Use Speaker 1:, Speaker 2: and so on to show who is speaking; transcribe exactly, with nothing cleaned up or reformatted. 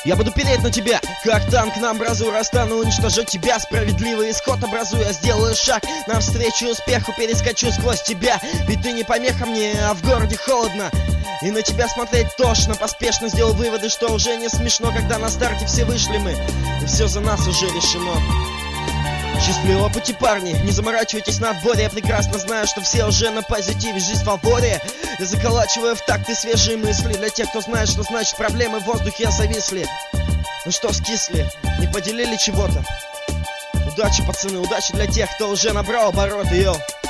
Speaker 1: Я буду переть на тебя, как танк на амбразуру. Стану уничтожать тебя, справедливый исход образуя. Сделаю шаг навстречу успеху, перескочу сквозь тебя. Ведь ты не помеха мне, а в городе холодно, и на тебя смотреть тошно. Поспешно сделал выводы, что уже не смешно, когда на старте все вышли мы, и все за нас уже решено. Счастливого пути, парни, не заморачивайтесь на отборе. Я прекрасно знаю, что все уже на позитиве, жизнь в фаворе. Я заколачиваю в такты свежие мысли для тех, кто знает, что значит проблемы в воздухе зависли. Ну что, скисли, не поделили чего-то? Удачи, пацаны, удачи для тех, кто уже набрал обороты, йоу.